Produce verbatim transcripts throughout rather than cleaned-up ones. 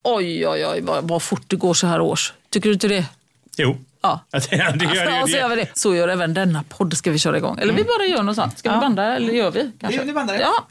Oj, oj, oj, vad, vad fort det går så här års. Tycker du inte det? Jo. Ja. Det gör det, ja, så, gör vi det. Så gör även denna podd, ska vi köra igång. Eller mm. vi bara gör något sånt. Ska vi ja. banda eller gör vi? Kanske? Vi, vi bandar det. Ja.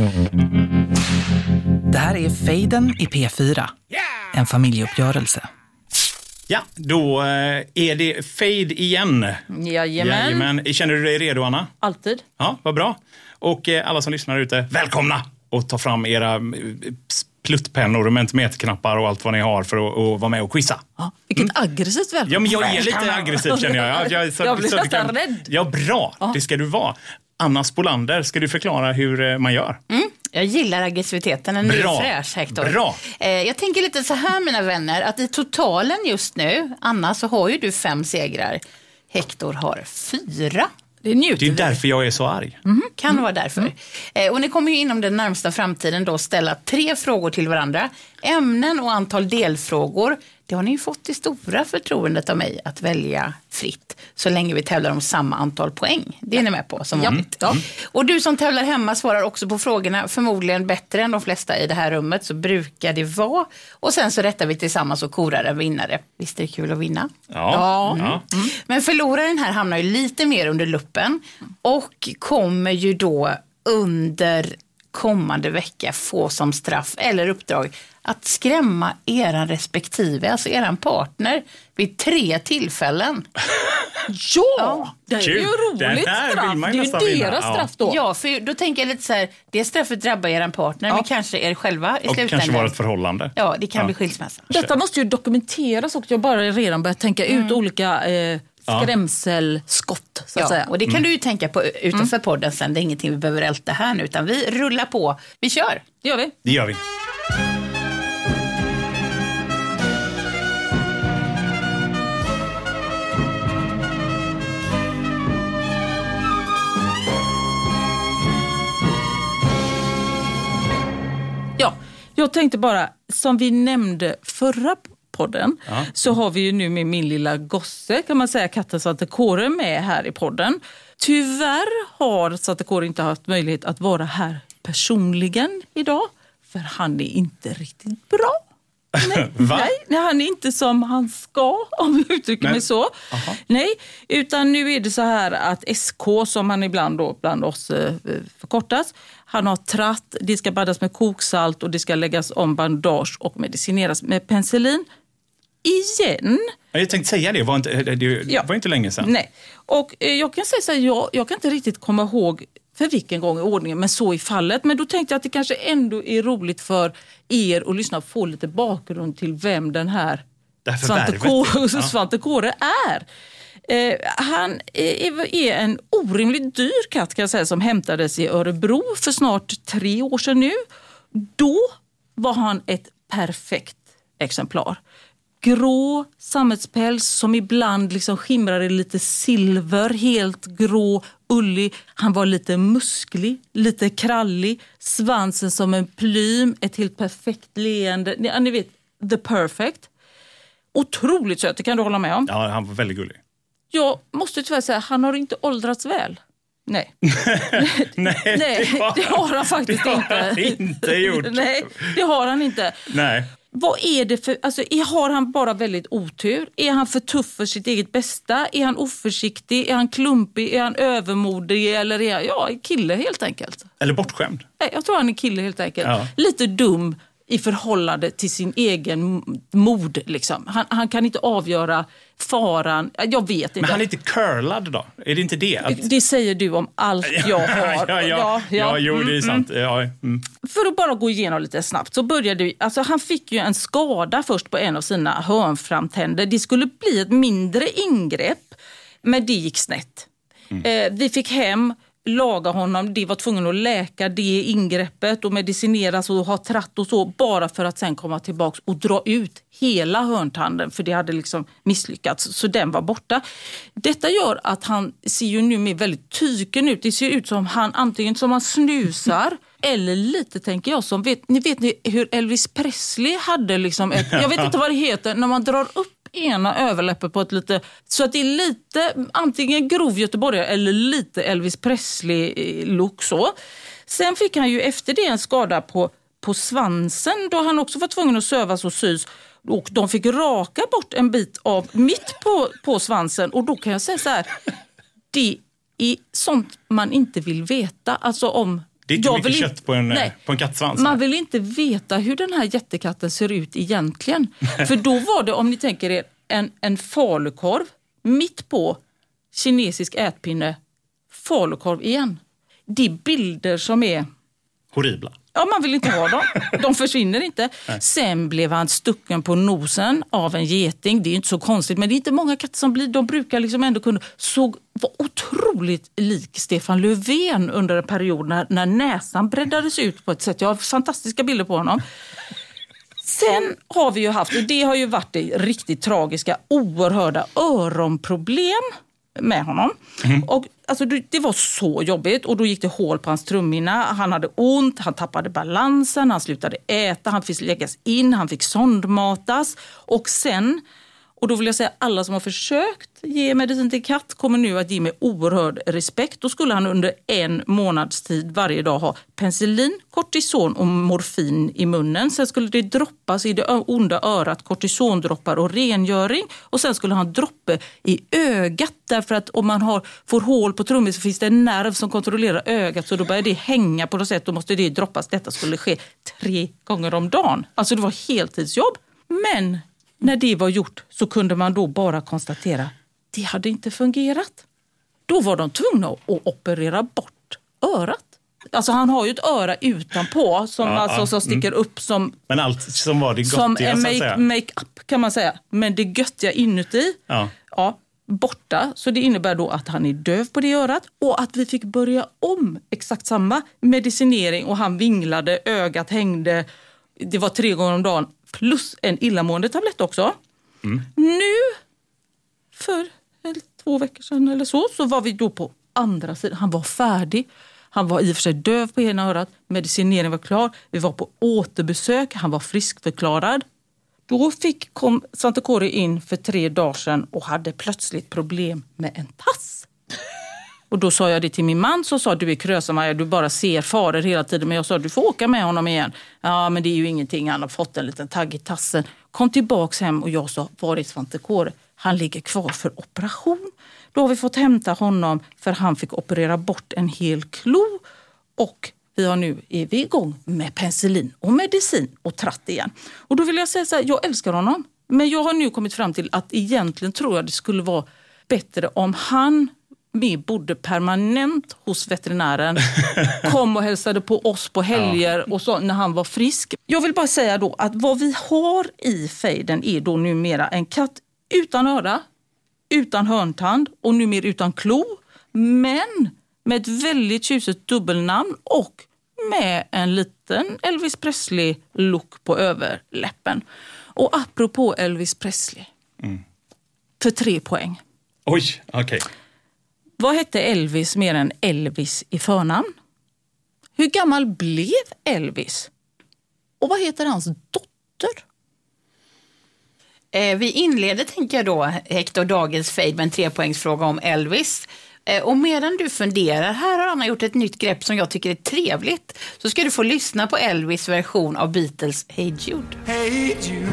Det här är Fejden i P fyra. Yeah! En familjeuppgörelse. Ja, då är det Fade igen. Jajamän. Jajamän. Känner du dig redo, Anna? Alltid. Ja, vad bra. Och alla som lyssnar ute, välkomna! Och ta fram era pluttpennor och mentimeterknappar och allt vad ni har för att, att vara med och quizza. Ja, vilket mm. aggressivt välkommen. Ja, men jag är lite aggressiv, känner jag. Jag, jag, så, jag blir så, nästan kan, rädd. Ja, bra. Ja. Det ska du vara. Anna Spolander, ska du förklara hur man gör? Mm. Jag gillar aggressiviteten, en ny fräsch, Hector. Bra. Eh, jag tänker lite så här, mina vänner, att i totalen just nu, Anna, så har ju du fem segrar. Hector har fyra. Det är, det är därför jag är så arg. Mm, kan mm. vara därför. Mm. Eh, och ni kommer ju inom den närmsta framtiden då ställa tre frågor till varandra. Ämnen och antal delfrågor. Det har ni ju fått det stora förtroendet av mig att välja fritt. Så länge vi tävlar om samma antal poäng. Det är ni med på som vanligt. Mm. Och du som tävlar hemma svarar också på frågorna förmodligen bättre än de flesta i det här rummet. Så brukar det vara. Och sen så rättar vi tillsammans och korar en vinnare. Visst är det kul att vinna? Ja. ja. Mm. Mm. Men förloraren här hamnar ju lite mer under luppen. Och kommer ju då under kommande vecka få som straff eller uppdrag att skrämma eran respektive, alltså eran partner, vid tre tillfällen. ja, ja, det är ju roligt straff. Det är ju deras straff då. Ja, för då tänker jag lite så här, det straffet drabbar eran partner, ja. men kanske er själva i slutändan. Och kanske vara ett förhållande. Ja, det kan ja. bli skilsmässa. Detta måste ju dokumenteras och jag bara redan börjat tänka mm. ut olika eh, skrämselskott, så att ja, säga. Och det kan mm. du ju tänka på utanför mm. podden sen. Det är ingenting vi behöver älta här nu, utan vi rullar på. Vi kör. Det gör vi. Det gör vi. Ja, jag tänkte bara, som vi nämnde förra podden, ja. så har vi ju nu med min lilla gosse, kan man säga, katten Svante Kåre med här i podden. Tyvärr har Svante Kåre inte haft möjlighet att vara här personligen idag, för han är inte riktigt bra. Nej, nej, nej, han är inte som han ska, om jag uttrycker nej. mig så. Aha. Nej, utan nu är det så här att S K, som han ibland då bland oss eh, förkortas, han har tratt, det ska baddas med koksalt och det ska läggas om bandage och medicineras med penicillin. Igen. Jag tänkte säga det, var inte, det ja. var inte länge sedan. Nej, och eh, jag kan säga så här, jag, jag kan inte riktigt komma ihåg för vilken gång i ordningen, men så i fallet. Men då tänkte jag att det kanske ändå är roligt för er att lyssna och få lite bakgrund till vem den här Svante Kåre, ja. Svante Kåre är. Eh, han är, är en orimligt dyr katt, kan jag säga, som hämtades i Örebro för snart tre år sedan nu. Då var han ett perfekt exemplar. Grå sammetspäls som ibland liksom skimrade lite silver, helt grå, ullig. Han var lite musklig, lite krallig, svansen som en plym, ett helt perfekt leende. Ni, ni vet, the perfect. Otroligt söt, det kan du hålla med om. Ja, han var väldigt gullig. Jag måste tyvärr säga, han har inte åldrats väl. Nej. Nej, Nej, det har, det har han faktiskt det har inte. Han inte gjort. Nej, det har han inte. Nej. Vad är det för, alltså är, har han bara väldigt otur? Är han för tuff för sitt eget bästa? Är han oförsiktig? Är han klumpig? Är han övermodig? Eller är han, ja, kille helt enkelt? Eller bortskämd? Nej, jag tror han är kille helt enkelt. Ja. Lite dum i förhållande till sin egen mod liksom. Han, han kan inte avgöra faran. Jag vet inte. Men han är lite curlad då? Är det inte det? Att... Det säger du om allt jag har. ja, ja, ja, ja, jo, det är sant. Mm. Ja, mm. För att bara gå igenom lite snabbt så började vi, alltså han fick ju en skada först på en av sina hörnframtänder. Det skulle bli ett mindre ingrepp, men det gick snett. Mm. Eh, vi fick hem, laga honom, det var tvungen att läka det ingreppet och medicineras och ha tratt och så, bara för att sen komma tillbaka och dra ut hela hörntanden, för det hade liksom misslyckats, så den var borta. Detta gör att han ser ju nu med väldigt tyken ut. Det ser ut som han antingen som han snusar eller lite, tänker jag, som vet ni vet ni hur Elvis Presley hade liksom ett, jag vet inte vad det heter, när man drar upp ena överläppen på ett lite, så att det är lite antingen grov göteborgare eller lite Elvis Presley look så. Sen fick han ju efter det en skada på på svansen då han också var tvungen att sövas och sys. Och de fick raka bort en bit av mitt på, på svansen. Och då kan jag säga så här, det är sånt man inte vill veta. Alltså om... Det är inte jag mycket vill kött inte, på en, nej, på en kattsvans. Man vill inte veta hur den här jättekatten ser ut egentligen. För då var det, om ni tänker er, en, en falukorv mitt på kinesisk ätpinne. Falukorv igen. Det är bilder som är... horribla. Ja, man vill inte ha dem. De försvinner inte. Nej. Sen blev han stucken på nosen av en geting. Det är ju inte så konstigt, men det är inte många katter som blir. De brukar liksom ändå kunna... Såg var otroligt lik Stefan Löfven under en period när, när näsan breddades ut på ett sätt. Jag har fantastiska bilder på honom. Sen har vi ju haft, och det har ju varit det riktigt tragiska, oerhörda öronproblem med honom. Mm. Och alltså, det var så jobbigt och då gick det hål på hans trumhinna. Han hade ont, han tappade balansen, han slutade äta, han fick läggas in, han fick sondmatas. Och sen, och då vill jag säga alla som har försökt ge medicin till katt kommer nu att ge mig oerhörd respekt. Då skulle han under en månads tid varje dag ha penicillin, kortison och morfin i munnen. Sen skulle det droppas i det onda örat, kortisondroppar och rengöring. Och sen skulle han droppa i ögat därför att om man har, får hål på trummet så finns det en nerv som kontrollerar ögat. Så då börjar det hänga på något sätt och måste det droppas. Detta skulle ske tre gånger om dagen. Alltså det var heltidsjobb. Men... när det var gjort så kunde man då bara konstatera det hade inte fungerat. Då var de tvungna att operera bort örat. Alltså han har ju ett öra utanpå som, ja, alltså, som sticker mm. upp som... Men allt som var det göttiga, som en make, så att säga. make-up kan man säga. Men det göttiga inuti, ja. Ja, borta. Så det innebär då att han är döv på det örat och att vi fick börja om exakt samma medicinering och han vinglade, ögat hängde. Det var tre gånger om dagen. Plus en illamående tablett också. Mm. Nu, för två veckor sedan eller så, så var vi då på andra sidan. Han var färdig. Han var i och för sig döv på ena örat. Medicineringen var klar. Vi var på återbesök. Han var friskförklarad. Då fick, kom Svante Kåre in för tre dagar sedan och hade plötsligt problem med en tass. Och då sa jag det till min man, så sa du är Krösa-Maja, du bara ser faror hela tiden. Men jag sa du får åka med honom igen. Ja, men det är ju ingenting, han har fått en liten tagg i tassen. Kom tillbaks hem och jag sa, var är Svante Kåre? Han ligger kvar för operation. Då har vi fått hämta honom för han fick operera bort en hel klo. Och vi har nu, är vi igång med penicillin och medicin och tratt igen. Och då vill jag säga så här, jag älskar honom. Men jag har nu kommit fram till att egentligen tror jag det skulle vara bättre om han... vi bodde permanent hos veterinären, kom och hälsade på oss på helger ja. Och så när han var frisk. Jag vill bara säga då att vad vi har i fejden är då numera en katt utan öra, utan hörntand och numera utan klo, men med ett väldigt tjusigt dubbelnamn och med en liten Elvis Presley-look på överläppen. Och apropå Elvis Presley, mm. för tre poäng. Oj, okej. Okay. Vad hette Elvis mer än Elvis i förnamn? Hur gammal blev Elvis? Och vad heter hans dotter? Eh, vi inleder, tänker jag då, Hector, dagens fade med en trepoängsfråga om Elvis. Eh, och medan du funderar, här har Anna gjort ett nytt grepp som jag tycker är trevligt. Så ska du få lyssna på Elvis version av Beatles Hey Jude. Hey Jude,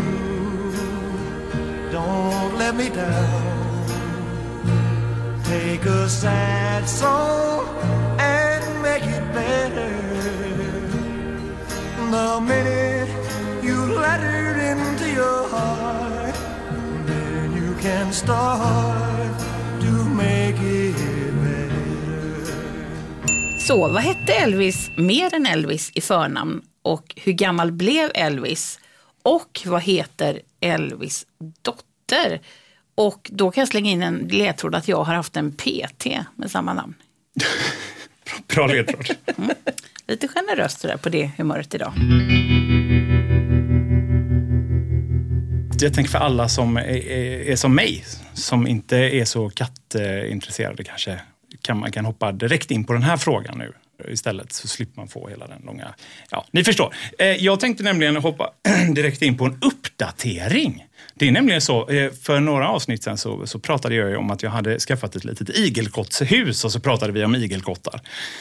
don't let me down. Take a sad song and make it better. The minute you let it into your heart, then you can start to make it better. Så, vad hette Elvis mer än Elvis i förnamn? Och hur gammal blev Elvis? Och vad heter Elvis dotter? Och då kan jag slänga in en ledtråd att jag har haft en P T med samma namn. Bra ledtråd. Mm. Lite generöst där på det humöret idag. Jag tänker för alla som är, är, är som mig, som inte är så kattintresserade kanske, kan man kan hoppa direkt in på den här frågan nu. Istället så slipper man få hela den långa... Ja, ni förstår. Jag tänkte nämligen hoppa direkt in på en uppdatering. Det är nämligen så, för några avsnitt sen så, så pratade jag om att jag hade skaffat ett litet igelkottshus och så pratade vi om igelkottar.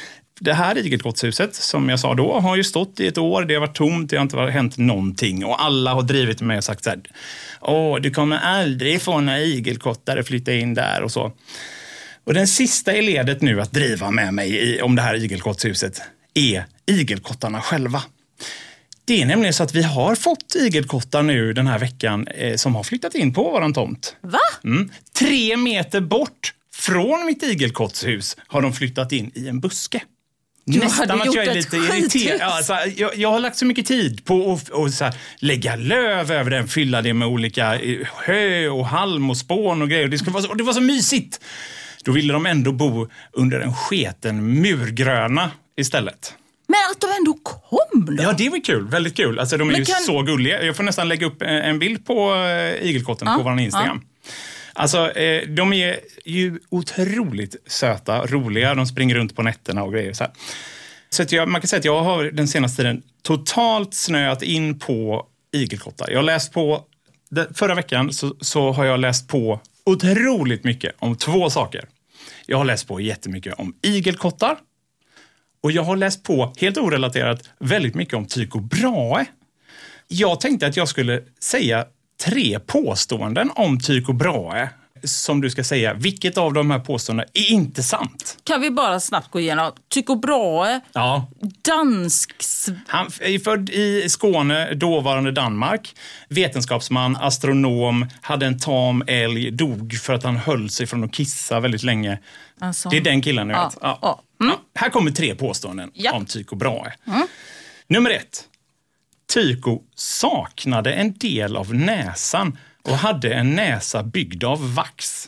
det här igelkottshuset, som jag sa då, har ju stått i ett år. Det har varit tomt, det har inte hänt någonting. Och alla har drivit med och sagt så här: åh, du kommer aldrig få några igelkottar att flytta in där och så. Och den sista i ledet nu att driva med mig i, om det här igelkottshuset är igelkottarna själva. Det är nämligen så att vi har fått igelkottar nu den här veckan eh, som har flyttat in på våran tomt. Va? Mm. Tre meter bort från mitt igelkottshus har de flyttat in i en buske. Du Nästan hade att gjort jag är ett lite skithus. irriterad. Ja, alltså, jag, jag har lagt så mycket tid på att och, så här, lägga löv över den, fylla det med olika hö och halm och spån och grejer. Det, skulle vara så, och det var så mysigt. Då ville de ändå bo under en sketen murgröna istället. Men att de ändå kom då? Ja, det var kul. Väldigt kul. Alltså, de är Men ju kan... så gulliga. Jag får nästan lägga upp en bild på uh, igelkotten ja, på vår Instagram. Ja. Alltså, eh, de är ju otroligt söta, roliga. De springer runt på nätterna och grejer så här. Så att jag, man kan säga att jag har den senaste tiden totalt snöat in på igelkottar. Jag har läst på, förra veckan så, så har jag läst på otroligt mycket om två saker. Jag har läst på jättemycket om igelkottar. Och jag har läst på, helt orelaterat, väldigt mycket om Tycho Brahe. Jag tänkte att jag skulle säga tre påståenden om Tycho Brahe. Som du ska säga, vilket av de här påståendena är inte sant? Kan vi bara snabbt gå igenom? Tycho Brahe, ja. dansk... Han är född i Skåne, dåvarande Danmark. Vetenskapsman, astronom, hade en tam älg, dog för att han höll sig från att kissa väldigt länge. Alltså. Det är den killen nu ja. vet. Ja. Ja. Mm. Ja. Här kommer tre påståenden ja. om Tycho Brahe. Mm. Nummer ett. Tycho saknade en del av näsan och hade en näsa byggd av vax.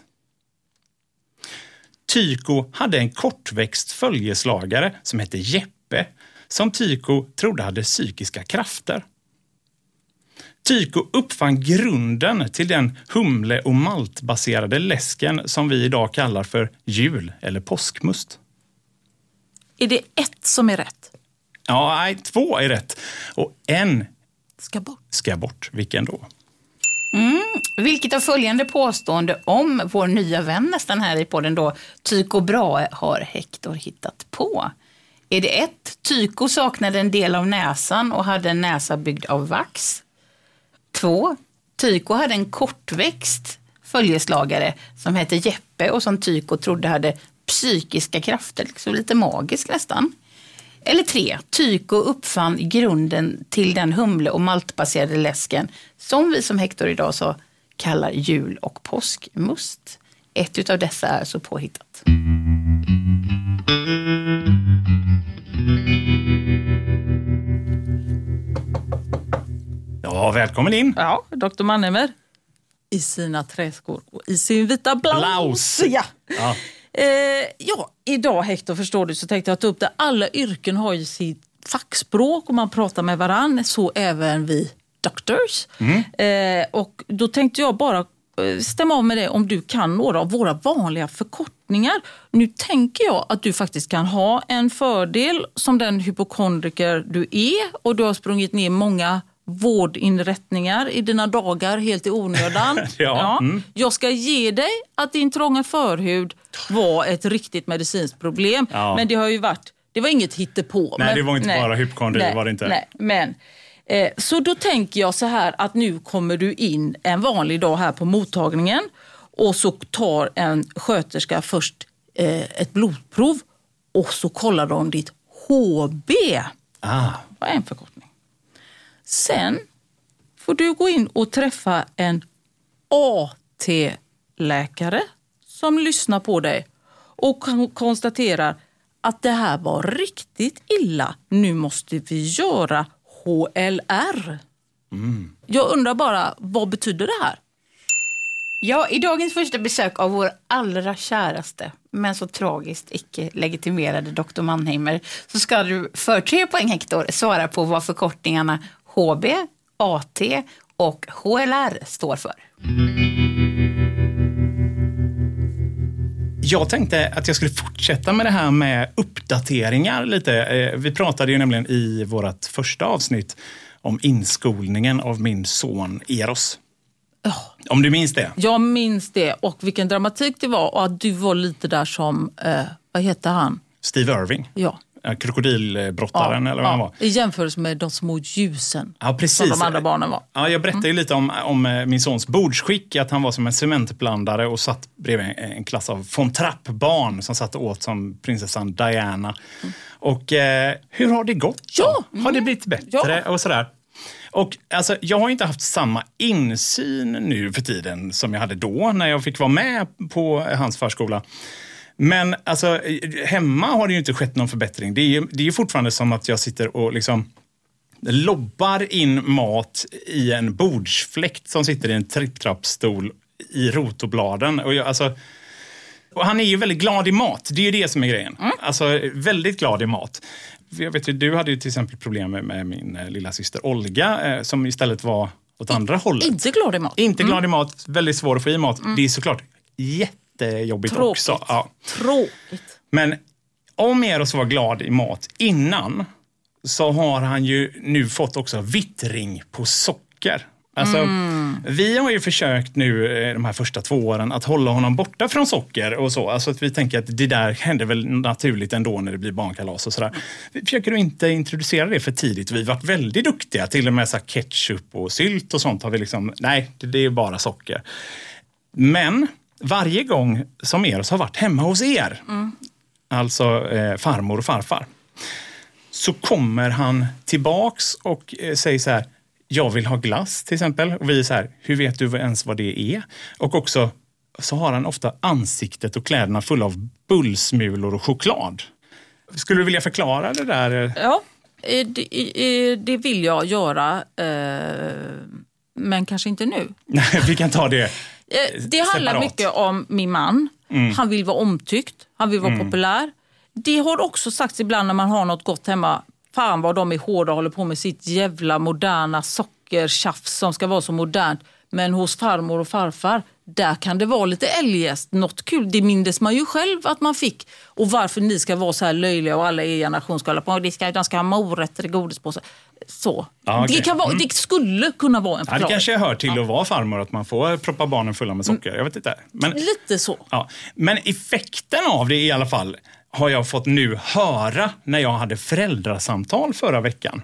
Tycho hade en kortväxt följeslagare som hette Jeppe, som Tycho trodde hade psykiska krafter. Tycho uppfann grunden till den humle- och maltbaserade läsken som vi idag kallar för jul- eller påskmust. Är det ett som är rätt? Ja, nej, två är rätt. Och en ska bort. Ska bort. Vilken då? Mm. Vilket av följande påstående om vår nya vän nästan här i podden då Tycho Brahe har Hector hittat på? Är det ett? Tycho saknade en del av näsan och hade en näsa byggd av vax. Två. Tycho hade en kortväxt följeslagare som hette Jeppe och som Tycho trodde hade psykiska krafter, liksom lite magisk nästan. Eller tre. Tycho uppfann grunden till den humle- och maltbaserade läsken som vi som Hector idag så kallar jul- och påskmust. Ett utav dessa är så påhittat. Ja, välkommen in. Ja, doktor Mannheimer. I sina träskor och i sin vita blouse. Blouse. Ja. Ja. Eh, ja, idag Hector förstår du så tänkte jag ta upp det. Alla yrken har ju sitt fackspråk och man pratar med varann, så även vi doctors. Mm. Eh, och då tänkte jag bara stämma av med det om du kan några av våra vanliga förkortningar. Nu tänker jag att du faktiskt kan ha en fördel som den hypokondriker du är och du har sprungit ner många vårdinrättningar i dina dagar helt i onödan. ja. Ja. Mm. Jag ska ge dig att din trånga förhud var ett riktigt medicinskt problem. Ja. Men det har ju varit, det var inget hittepå. Nej, men, det var inte nej, bara hypokondri, nej, var det inte. Nej, men eh, så då tänker jag så här att nu kommer du in en vanlig dag här på mottagningen och så tar en sköterska först eh, ett blodprov och så kollar de ditt H B. Ah. Vad är en förkortning? Sen får du gå in och träffa en A T-läkare som lyssnar på dig och konstaterar att det här var riktigt illa. Nu måste vi göra H L R. Mm. Jag undrar bara, vad betyder det här? Ja, i dagens första besök av vår allra käraste, men så tragiskt icke-legitimerade doktor Mannheimer, så ska du för tre poäng Hector svara på vad förkortningarna H B, A T och H L R står för. Jag tänkte att jag skulle fortsätta med det här med uppdateringar lite. Vi pratade ju nämligen i vårt första avsnitt om inskolningen av min son Eros. Oh. Om du minns det? Jag minns det och vilken dramatik det var och att du var lite där som, eh, vad heter han? Steve Irving. Ja. Ja, krokodilbrottaren Ja, eller vad han ja. var. I jämförelse med de små ljusen Ja, precis. som de andra barnen var. Ja, jag berättade ju lite om, om min sons bordsskick, att han var som en cementblandare och satt bredvid en, en klass av von Trapp-barn som satt åt som prinsessan Diana. Mm. Och eh, hur har det gått? Ja. Mm. Har det blivit bättre Ja. och sådär? Och alltså, jag har inte haft samma insyn nu för tiden som jag hade då när jag fick vara med på hans förskola. Men alltså, hemma har det ju inte skett någon förbättring. Det är ju, det är ju fortfarande som att jag sitter och liksom lobbar in mat i en bordsfläkt som sitter i en tripptrappstol i rotobladen. Och jag, alltså, och han är ju väldigt glad i mat. Det är ju det som är grejen. Mm. Alltså, väldigt glad i mat. Jag vet ju, du hade ju till exempel problem med, med min eh, lilla syster Olga eh, som istället var åt andra hållet. Inte glad i mat. Inte glad mm. i mat, väldigt svår att få i mat. Mm. Det är såklart jättejobbigt Tråkigt. också. Ja. Tråkigt. Men om Eros var glad i mat innan så har han ju nu fått också vittring på socker. Alltså, mm. vi har ju försökt nu de här första två åren att hålla honom borta från socker och så. Alltså att vi tänker att det där händer väl naturligt ändå när det blir barnkalas och sådär. Vi försöker då inte introducera det för tidigt. Vi har varit väldigt duktiga, till och med så här ketchup och sylt och sånt har vi liksom, nej, det är bara socker. Men varje gång som Eros har varit hemma hos er, mm. alltså eh, farmor och farfar, så kommer han tillbaks och eh, säger så här: jag vill ha glass till exempel. Och vi är så här, hur vet du ens vad det är? Och också så har han ofta ansiktet och kläderna fulla av bullsmulor och choklad. Skulle du vilja förklara det där? Ja, det, det vill jag göra. Men kanske inte nu. Nej, vi kan ta det Det handlar separat. mycket om min man. Mm. Han vill vara omtyckt. Han vill vara mm. populär. Det har också sagts ibland när man har något gott hemma. Fan vad de är hårda och håller på med sitt jävla moderna sockertjafs som ska vara så modernt. Men hos farmor och farfar, där kan det vara lite eljest. Något kul, det mindes man ju själv att man fick. Och varför ni ska vara så här löjliga och alla i generation ska hålla på. De ska, de ska ha morötter i godispåse. Så. Ja, okay. det, kan vara, mm. det skulle kunna vara en förklaring. Ja, det kanske hör till ja. att vara farmor, att man får proppa barnen fulla med socker. Jag vet inte. Men, lite så. Ja. Men effekten av det i alla fall har jag fått nu höra när jag hade föräldrasamtal förra veckan.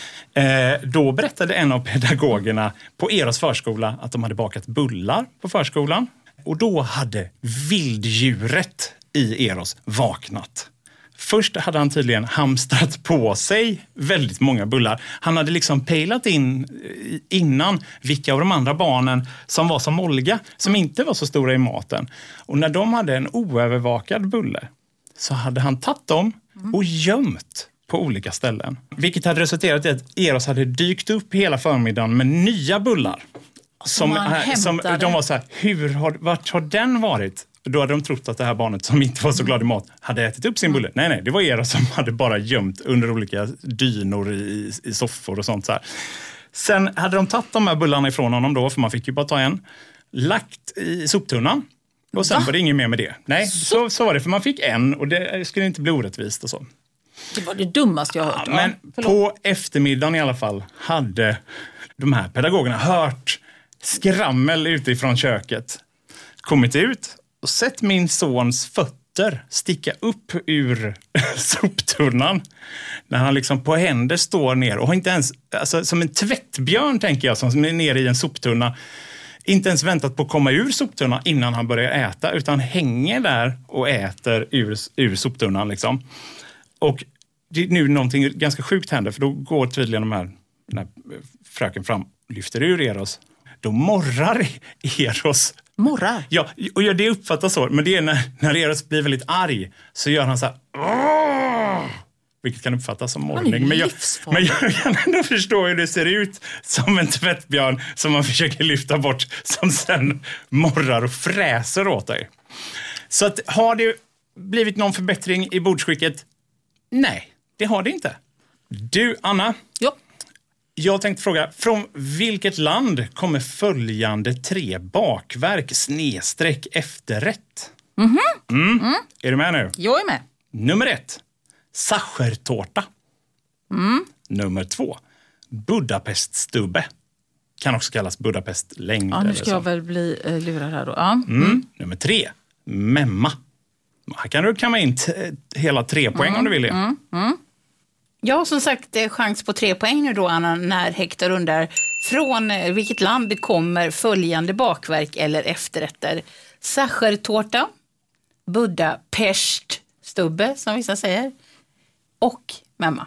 Eh, då berättade en av pedagogerna på Eros förskola att de hade bakat bullar på förskolan. Och då hade vilddjuret i Eros vaknat. Först hade han tydligen hamstrat på sig väldigt många bullar. Han hade liksom pejlat in innan vilka av de andra barnen som var som Olga, som inte var så stora i maten. Och när de hade en oövervakad bulle så hade han tagit dem och gömt på olika ställen. Vilket hade resulterat i att Eros hade dykt upp hela förmiddagen med nya bullar. Som, som de var så här, hur har, vart har den varit? Då hade de trott att det här barnet som inte var så glad i mat hade ätit upp sin bulle. Nej, nej, det var Eros som hade bara gömt under olika dynor i, i soffor och sånt så här. Sen hade de tagit de här bullarna ifrån honom då, för man fick ju bara ta en, lagt i soptunnan. Och sen Va? var det inget mer med det. Nej, så? Så, så var det, för man fick en och det skulle inte bli orättvist och så. Det var det dummaste jag har hört. Ja, men ja, på eftermiddagen i alla fall hade de här pedagogerna hört skrammel utifrån köket. Kommit ut och sett min sons fötter sticka upp ur soptunnan. När han liksom på händer står ner och har inte ens, alltså som en tvättbjörn tänker jag, som är nere i en soptunna. Inte ens väntat på att komma ur soptunnan innan han börjar äta, utan hänger där och äter ur, ur soptunnan liksom. Och det är nu någonting ganska sjukt händer, för då går tydligen de här, den här fröken fram, lyfter ur Eros. Då morrar Eros. Morrar? Ja, och det uppfattas så. Men det är när, när Eros blir väldigt arg så gör han så här. Åh! Vilket kan uppfattas som morrning. Men jag, men jag kan ändå förstå hur det ser ut som en tvättbjörn som man försöker lyfta bort, som sen morrar och fräser åt dig. Så att, har det blivit någon förbättring i bordsskicket? Nej, det har det inte. Du, Anna. Ja. Jag tänkte fråga, från vilket land kommer följande tre bakverk snedstreck efterrätt? Mhm. Mm. Mm. Är du med nu? Jag är med. Nummer ett, sachertårta. Mm. Nummer två, Budapeststubbe. Kan också kallas Budapestlängd. Ja, nu ska jag väl bli uh, lurad här då. Ja. Mm. Mm. Nummer tre, memma. Här kan du kamma in t- hela tre poäng mm, om du vill det. Mm, mm. Ja, som sagt, chans på tre poäng nu då, Anna, när Hector undrar från vilket land det kommer följande bakverk eller efterrätter. Sachertårta, Budapest, stubbe som vissa säger, och memma.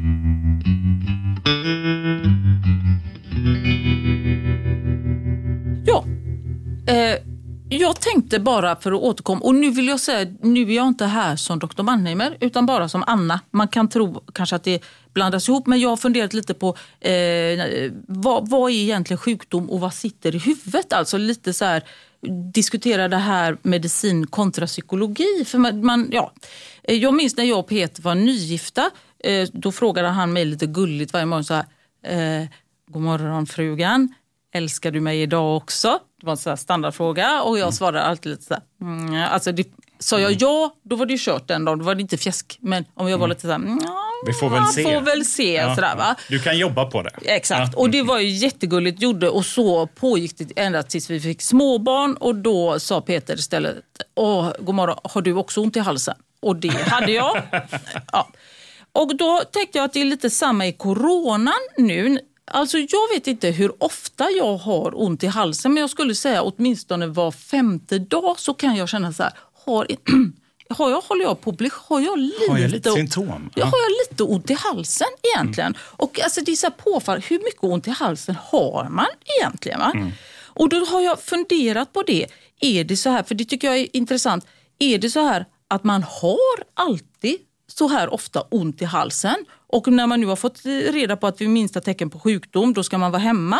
Ja, eh, jag tänkte bara för att återkomma, och nu vill jag säga, nu är jag inte här som doktor Mannheimer utan bara som Anna. Man kan tro kanske att det blandas ihop, men jag har funderat lite på eh, vad, vad är egentligen sjukdom och vad sitter i huvudet? Alltså lite så här, diskutera det här medicin kontra psykologi. För man, man, ja. Jag minns när jag och Peter var nygifta, eh, då frågade han mig lite gulligt varje morgon så här, eh, god morgon frugan, älskar du mig idag också? Det var en sån här standardfråga och jag svarade alltid lite så här, mm, alltså det, sa jag ja, då var det ju kört den dagen, då var det inte fjäsk, men om jag var lite så här, mm, vi får väl se. Får väl se ja, sådär, va? Du kan jobba på det. Exakt, ja. Och det var ju jättegulligt gjorde, och så pågick det ända tills vi fick småbarn, och då sa Peter istället, åh, god morgon, har du också ont i halsen? Och det hade jag. Ja. Och då tänkte jag att det är lite samma i coronan nu. Alltså jag vet inte hur ofta jag har ont i halsen, men jag skulle säga åtminstone var femte dag så kan jag känna så här, har, har jag, håller jag på att bli, har jag lite, har jag lite symptom? Jag har jag lite ont i halsen egentligen. Mm. Och alltså det är så här påfall, hur mycket ont i halsen har man egentligen, va? Mm. Och då har jag funderat på det. Är det så här, för det tycker jag är intressant, är det så här att man har alltid så här ofta ont i halsen, och när man nu har fått reda på att vid minsta tecken på sjukdom då ska man vara hemma,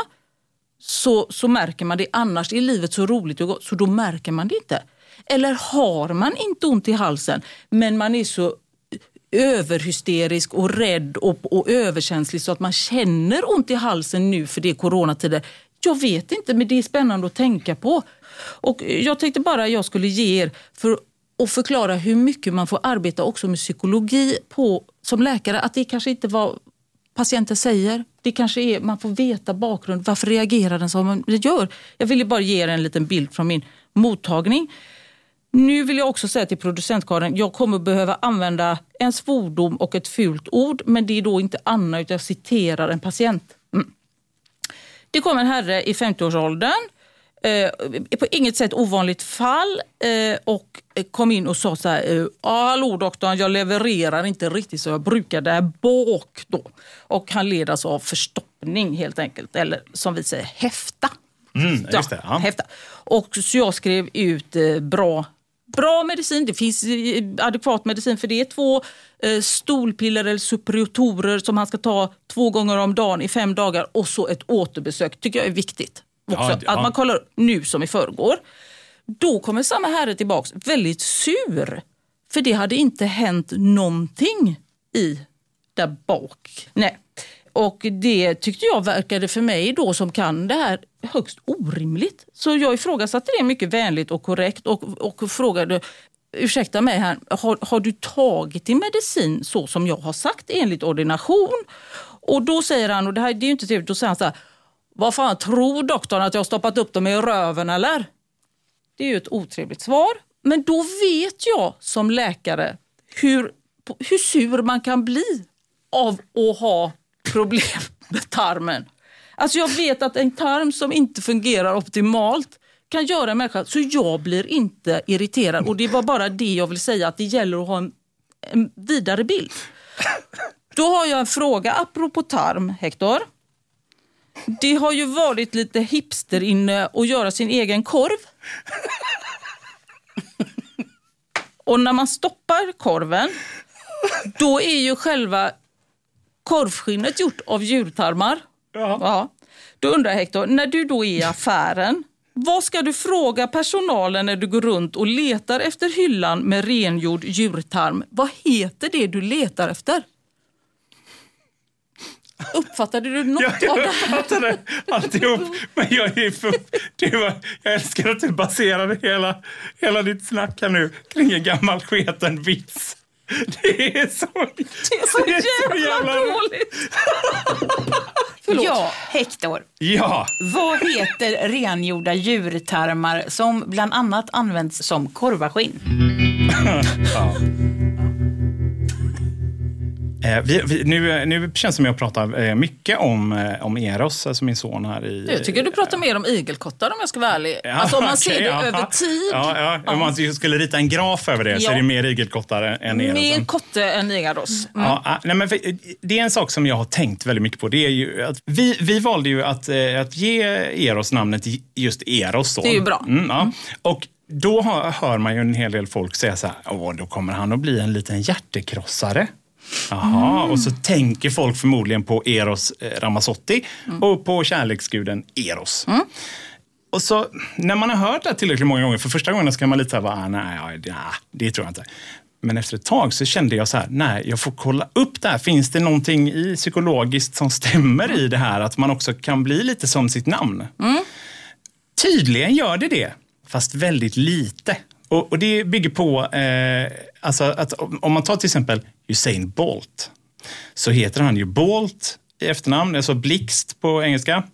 så, så märker man det. Annars är livet så roligt och gott, så då märker man det inte. Eller har man inte ont i halsen, men man är så överhysterisk och rädd och, och överkänslig så att man känner ont i halsen nu för det är coronatider. Jag vet inte, men det är spännande att tänka på. Och jag tänkte bara jag skulle ge er för och förklara hur mycket man får arbeta också med psykologi på, som läkare. Att det kanske inte var patienten säger. Det kanske är, man får veta bakgrund. Varför reagerar den som man gör? Jag ville bara ge er en liten bild från min mottagning. Nu vill jag också säga till producentkaren, jag kommer behöva använda en svordom och ett fult ord. Men det är då inte Anna, utan jag citerar en patient. Mm. Det kom en herre i femtioårsåldern. Eh, på inget sätt ovanligt fall eh, och kom in och sa så här, eh, hallå doktorn, jag levererar inte riktigt så jag brukar där bak då. Och han led alltså av förstoppning helt enkelt, eller som vi säger häfta. Mm, just det, ja. Häfta. Och så jag skrev ut eh, bra bra medicin, det finns eh, adekvat medicin för det är två eh, stolpiller eller superiatorer som han ska ta två gånger om dagen i fem dagar och så ett återbesök, tycker jag är viktigt. Också, ja, ja. Att man kollar nu som i förrgår. Då kommer samma herre tillbaks väldigt sur. För det hade inte hänt någonting i där bak. Nej. Och det tyckte jag verkade för mig då som kan det här högst orimligt. Så jag ifrågasatte det mycket vänligt och korrekt och, och frågade, ursäkta mig här, har, har du tagit din medicin så som jag har sagt enligt ordination? Och då säger han, och det här det är ju inte trevligt, då säger han så här, vad fan tror doktorn att jag har stoppat upp dem i röven eller? Det är ju ett otrevligt svar. Men då vet jag som läkare hur, hur sur man kan bli av att ha problem med tarmen. Alltså jag vet att en tarm som inte fungerar optimalt kan göra en människa, så jag blir inte irriterad. Och det var bara det jag vill säga, att det gäller att ha en, en vidare bild. Då har jag en fråga apropå tarm, Hector. Det har ju varit lite hipster inne och göra sin egen korv. Och när man stoppar korven, då är ju själva korvskinnet gjort av djurtarmar. Ja. Ja. Då undrar jag, Hector, när du då är i affären, vad ska du fråga personalen när du går runt och letar efter hyllan med rengjord djurtarm? Vad heter det du letar efter? Uppfattade du något jag, av det här? Jag uppfattade alltihop, men jag, är för, det var, jag älskar att du baserade hela, hela ditt snack här nu kring en gammal sketen vits. Det är så, det är så, det är jävla, så jävla dåligt. Förlåt. Ja, Hector. Ja. Vad heter rengjorda djurtarmar som bland annat används som korvaskinn? ja. Eh, vi, vi, nu, nu känns det som jag pratar eh, mycket om, eh, om Eros, alltså min son här i... Jag tycker du pratar mer om igelkottar om jag ska vara ärlig. Ja, alltså om man okay, ser det ja, över tid. Ja, ja, ja. Om man skulle rita en graf över det ja. så är det mer igelkottar än Eros. Mer kotte än Eros. Mm. Ja, nej, men för, det är en sak som jag har tänkt väldigt mycket på. Det är ju att vi, vi valde ju att, att ge Eros namnet just Eros. Då. Det är ju bra. Mm, ja. Och då hör man ju en hel del folk säga så här, åh, då kommer han att bli en liten hjärtekrossare. Jaha, mm. och så tänker folk förmodligen på Eros Ramazzotti mm. och på kärleksguden Eros. Mm. Och så när man har hört det tillräckligt många gånger, för första gången ska man lite så här, ah, nej, nej, det tror jag inte. Men efter ett tag så kände jag så här, nej, jag får kolla upp det här. Finns det någonting i psykologiskt som stämmer i det här? Att man också kan bli lite som sitt namn. Mm. Tydligen gör det det, fast väldigt lite. Och, och det bygger på, eh, alltså att om man tar till exempel Usain Bolt, så heter han ju Bolt i efternamn, alltså blixt på engelska.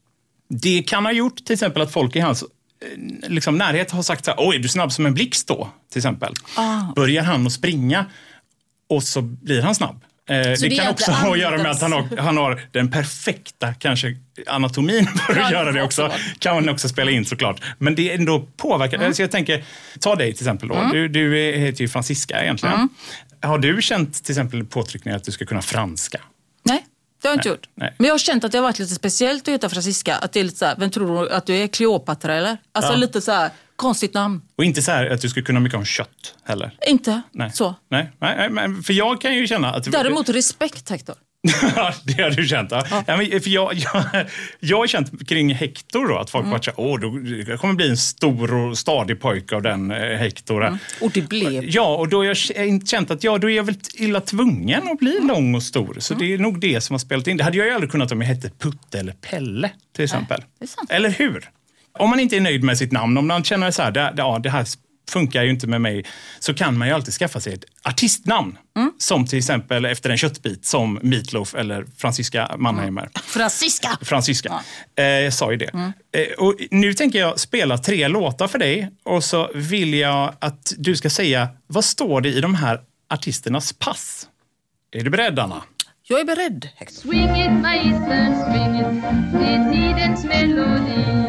Det kan ha gjort till exempel att folk i hans liksom, närhet har sagt så här, oj, är du snabb som en blixt då, till exempel. Ah. Börjar han att springa och så blir han snabb. Eh, det, det kan också ha att göra med att han har, han har den perfekta kanske anatomin för att ja, göra det också. Kan man också spela in såklart. Men det är ändå påverkat. Mm. Så jag tänker, ta dig till exempel då. Mm. Du, du heter ju Franziska egentligen. Mm. Har du känt till exempel påtryckningar att du ska kunna franska? Nej. Det har jag inte nej, gjort. Nej. Men jag har känt att det har varit lite speciellt att heta Franziska. Att det är lite så här, vem tror du att du är? Kleopatra eller? Alltså ja. lite så här konstigt namn. Och inte så här att du skulle kunna mycket om kött heller. Inte nej. så. Nej, nej, men för jag kan ju känna att... Däremot respekt, Hector. Ja, det har du känt. Ja. Ja. Ja, men för jag, jag, jag har känt kring Hector då, att folk mm. varit så här, åh, då, det kommer bli en stor och stadig pojke av den eh, Hector. Mm. Och det blev. Ja, och då har jag känt att ja, då är jag väl illa tvungen att bli mm. lång och stor. Så mm. det är nog det som har spelat in. Det hade jag ju aldrig kunnat om jag hette Putte eller Pelle, till exempel. Nej, det är sant. Eller hur? Om man inte är nöjd med sitt namn, om man känner så här, det, ja, det här funkar ju inte med mig, så kan man ju alltid skaffa sig ett artistnamn. Mm. Som till exempel efter en köttbit som Meatloaf eller Franziska Mannheimer. Mm. Franziska! Franziska. Ja. Eh, jag sa ju det. Mm. Eh, och nu tänker jag spela tre låtar för dig och så vill jag att du ska säga, vad står det i de här artisternas pass? Är du beredd, Anna? Jag är beredd. Swing it, magistern, swing it, det är tidens melodi.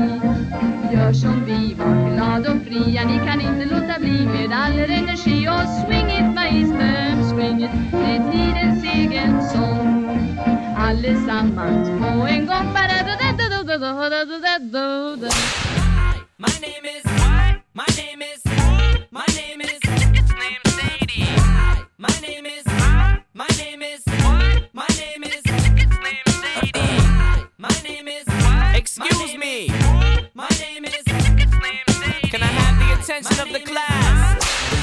Gör som vi, var glad och fria, ni kan inte låta bli med all er energi. Och swing it, magistern, swing it, det är tidens egen sång. Allesammans på en gång. My name is, my name is, my name is, it's named Sadie. My name is, my name is, my name is, it's named Sadie. My name is, excuse me. My name is, it's named Sadie. Can I have the attention of the class?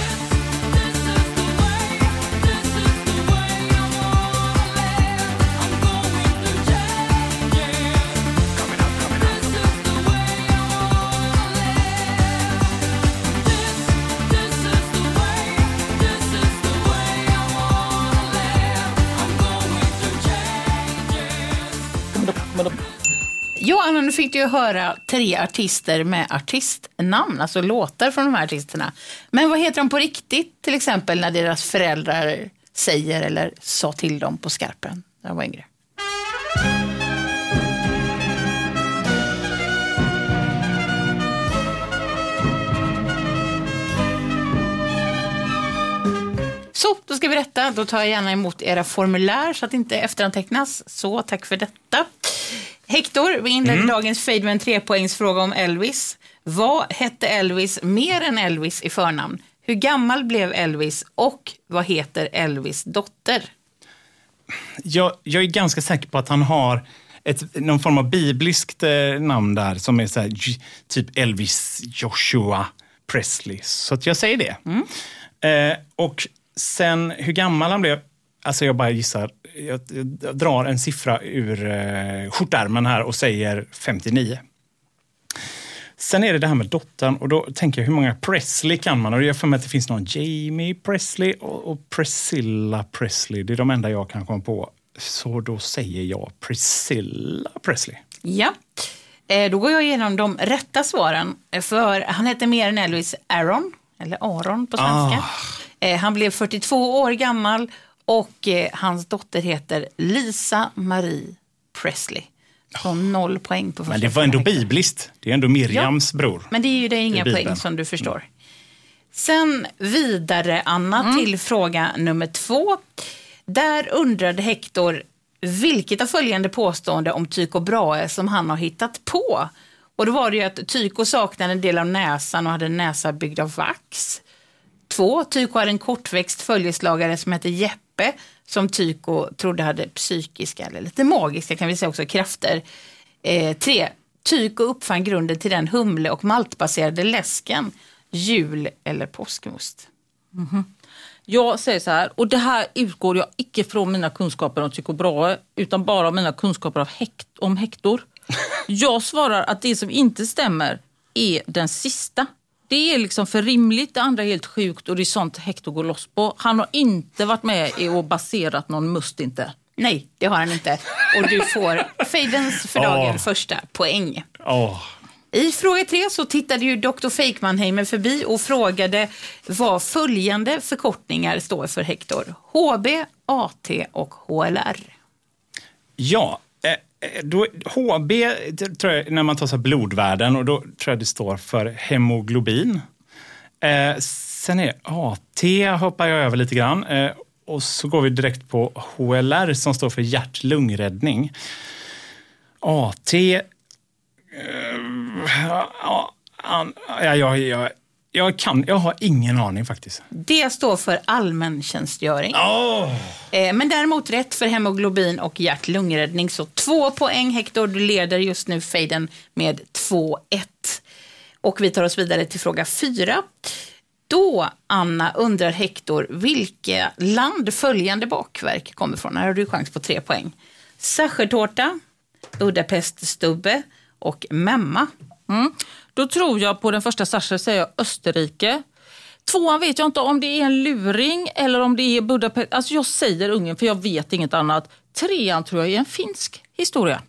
Ja, Anna, nu fick du ju höra tre artister med artistnamn, alltså låtar från de här artisterna. Men vad heter de på riktigt, till exempel när deras föräldrar säger eller sa till dem på skarpen när de var yngre? Så, då ska vi rätta. Då tar jag gärna emot era formulär så att det inte efterantecknas. Så, tack för detta. Hector, vi inledde mm. dagens fade med en trepoängsfråga om Elvis. Vad hette Elvis mer än Elvis i förnamn? Hur gammal blev Elvis och vad heter Elvis dotter? Jag, jag är ganska säker på att han har ett, någon form av bibliskt eh, namn där som är så här, typ Elvis Joshua Presley. Så att jag säger det. Mm. Eh, och sen hur gammal han blev, alltså jag bara gissar, jag, jag drar en siffra ur eh, skjortärmen här och säger femtionio. Sen är det det här med dottern och då tänker jag hur många Presley kan man? Och jag får med att det finns någon Jamie Presley och, och Priscilla Presley. Det är de enda jag kan komma på. Så då säger jag Priscilla Presley. Ja, eh, då går jag igenom de rätta svaren. För han heter mer än Elvis Aaron. eller Aron på svenska. Ah. Eh, han blev fyrtiotvå år gammal och eh, hans dotter heter Lisa Marie Presley. Så noll poäng på första. Men det var ändå bibliskt. Det är ändå Miriams ja, bror. Men det är ju det inga poäng som du förstår. Mm. Sen vidare, Anna, mm. till fråga nummer två. Där undrade Hector vilket av följande påstående om Tycho Brahe som han har hittat på. Och då var det ju att Tycho saknade en del av näsan och hade en näsa byggd av vax. Två, Tycho hade en kortväxt följeslagare som hette Jeppe som Tycho trodde hade psykiska eller lite magiska kan vi säga också krafter. Eh, tre, Tycho uppfann grunden till den humle- och maltbaserade läsken, jul eller påskmust. Mm-hmm. Jag säger så här, och det här utgår jag icke från mina kunskaper om Tycho Brahe utan bara av mina kunskaper av Hect- om Hector. Jag svarar att det som inte stämmer är den sista. Det är liksom för rimligt, det andra är helt sjukt och det är sånt Hector går loss på. Han har inte varit med i och baserat någon must inte. Nej, det har han inte. Och du får Fejdens för dagen oh. första poäng. Oh. I fråga tre så tittade ju doktor Feikmanheimer förbi och frågade vad följande förkortningar står för Hector. H B, A T och H L R. Ja, då, H B tror jag, när man tar så här blodvärden och då tror jag det står för hemoglobin. Eh, sen är det A T hoppar jag över lite grann eh, och så går vi direkt på H L R som står för hjärt-lungräddning. A T eh, ja, ja, ja, ja, jag, kan, jag har ingen aning faktiskt. Det står för allmäntjänstgöring. Oh. Eh, men däremot rätt för hemoglobin och hjärt-lungräddning. Så två poäng, Hector. Du leder just nu fejden med två ett. Och vi tar oss vidare till fråga fyra. Då, Anna, undrar Hector vilka land följande bakverk kommer från. Här har du chans på tre poäng. Sachertårta, Budapeststubbe och memma. Mm. Då tror jag på den första Sacher säger jag Österrike. Tvåan vet jag inte om det är en luring eller om det är Budapest. Alltså jag säger Ungern för jag vet inget annat. Trean tror jag är en finsk historia.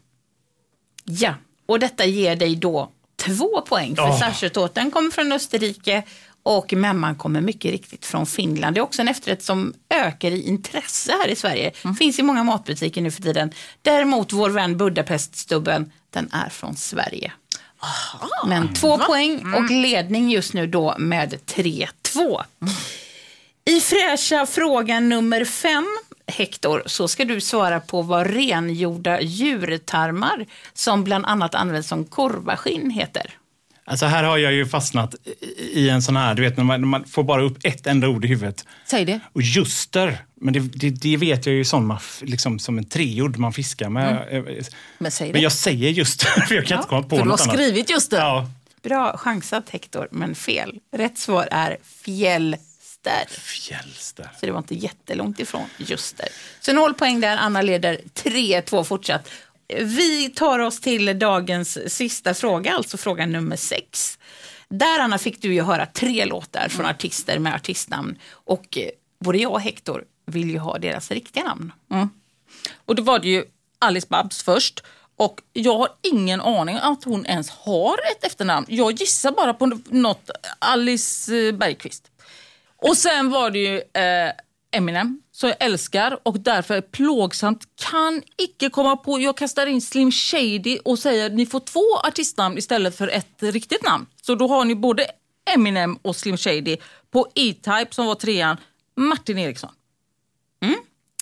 Ja, och detta ger dig då två poäng. För oh. Sachertårtan kommer från Österrike och memman kommer mycket riktigt från Finland. Det är också en efterrätt som ökar i intresse här i Sverige. Mm. Finns i många matbutiker nu för tiden. Däremot vår vän Budapeststubben, den är från Sverige. Aha, Men två va? poäng mm. och ledning just nu då med tre två. Mm. I fräscha frågan nummer fem, Hector, så ska du svara på vad rengjorda djurtarmar som bland annat används som korvaskinn heter. Alltså här har jag ju fastnat i en sån här, du vet när man, när man får bara upp ett enda ord i huvudet. Säg det. Och juster, men det, det, det vet jag ju som, man, liksom, som en treord man fiskar med. Mm. Men säg det. Men jag säger juster, för jag kan ja, inte komma på för något annat. du har skrivit juster. Ja. Bra chansat, Hector, men fel. Rätt svar är fjällster. Fjällster. Så det var inte jättelångt ifrån juster. Så noll poäng där, Anna leder tre två fortsatt. Vi tar oss till dagens sista fråga, alltså fråga nummer sex. Där, Anna, fick du ju höra tre låtar från artister med artistnamn. Och både jag och Hector vill ju ha deras riktiga namn. Mm. Och då var det ju Alice Babs först. Och jag har ingen aning att hon ens har ett efternamn. Jag gissar bara på något Alice Bergqvist. Och sen var det ju eh, Eminem, så jag älskar och därför är plågsamt. Kan icke komma på, jag kastar in Slim Shady och säger ni får två artistnamn istället för ett riktigt namn. Så då har ni både Eminem och Slim Shady. På E-Type som var trean, Martin Eriksson. Mm.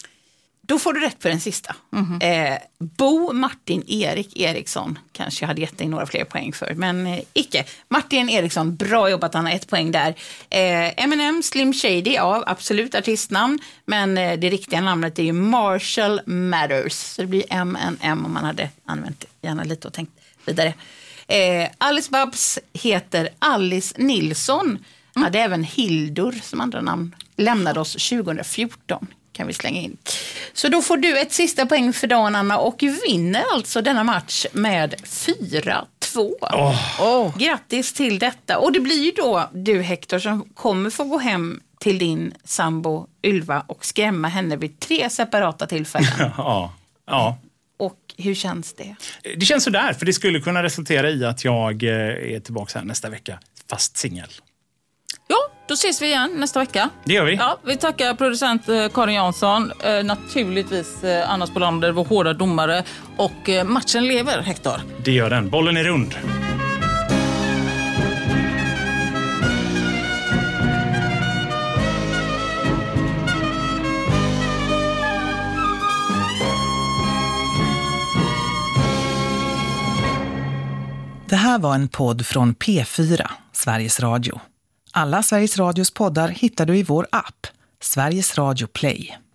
Då får du rätt på den sista. Mm-hmm. Eh, Bo Martin Erik Eriksson kanske jag hade gett dig några fler poäng för, men eh, icke. Martin Eriksson, bra jobbat, han har ett poäng där. Eh, Eminem, Slim Shady, ja absolut artistnamn, men eh, det riktiga namnet är ju Marshall Mathers. Så det blir M N M om man hade använt gärna lite och tänkt vidare. Eh, Alice Babs heter Alice Nilsson. Mm. Hade även Hildur som andra namn. Lämnade oss tjugo fjorton. Kan vi slänga in. Så då får du ett sista poäng för dagen, Anna, och vinner alltså denna match med fyra två. Oh. Oh. Grattis till detta. Och det blir ju då du, Hector, som kommer få gå hem till din sambo Ylva och skrämma henne vid tre separata tillfällen. Ja, ja. Och hur känns det? Det känns så där, för det skulle kunna resultera i att jag är tillbaka här nästa vecka, fast singel. Ja, Då ses vi igen nästa vecka. Det gör vi. Ja, vi tackar producent eh, Karin Jansson, eh, naturligtvis eh, Anna Spolander, vår hårda domare, och eh, matchen lever, Hector. Det gör den. Bollen är rund. Det här var en podd från P fyra, Sveriges Radio. Alla Sveriges Radios poddar hittar du i vår app, Sveriges Radio Play.